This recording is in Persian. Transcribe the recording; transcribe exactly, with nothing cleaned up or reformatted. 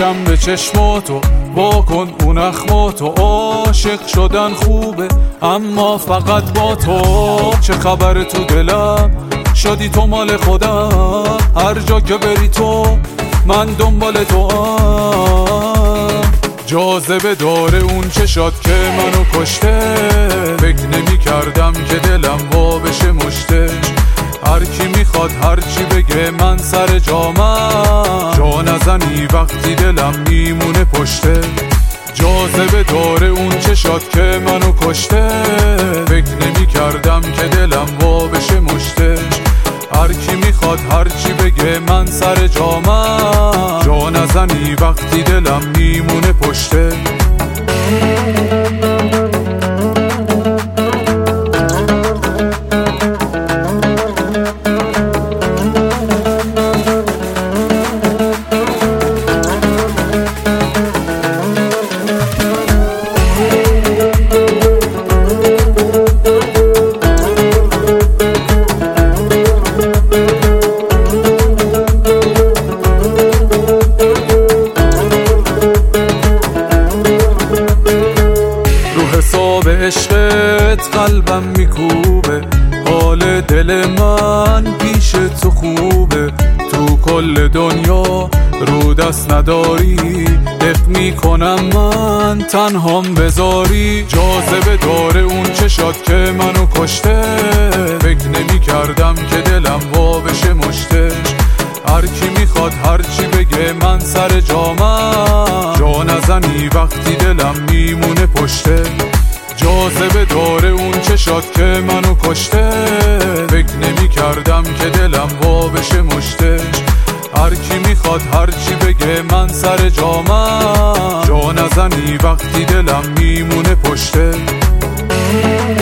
چشم به چشم تو واکن اون اخم تو. عاشق شدن خوبه اما فقط با تو. چه خبر تو دلم شدی تو مال خودم، هر جا که بری تو من دنبال تو هم. جاذبه داره اون چشات که منو کشته، فکر نمی کردم که دلم وا بشه مشته. هر کی میخواد هر چی بگه من سر جامم، جا نزنی وقتی دلم میمونه پشته. جاذبه داره اون چشات که منو کشته، فکر نمی کردم که دلم وا بشه مشته. هر کی میخواد هر چی بگه من سر جامم، جا نزنی وقتی دلم میمونه پشته. به عشقت قلبم میکوبه، حال دل من پیش تو خوبه. تو کل دنیا رو دست نداری، دق میکنم من تنهام بذاری. جاذبه داره اون چشات که منو کشته، فکر نمی کردم که دلم وا بشه مشته. هر کی میخواد هر چی بگه من سر جامم، جا نزنی وقتی دلم میمونه پشته. جاذبه داره اون چشات که منو کشته، فکر نمی کردم که دلم وا بشه مشته. هر کی میخواد هر چی بگه من سر جامم، جا نزنی وقتی دلم میمونه پشته.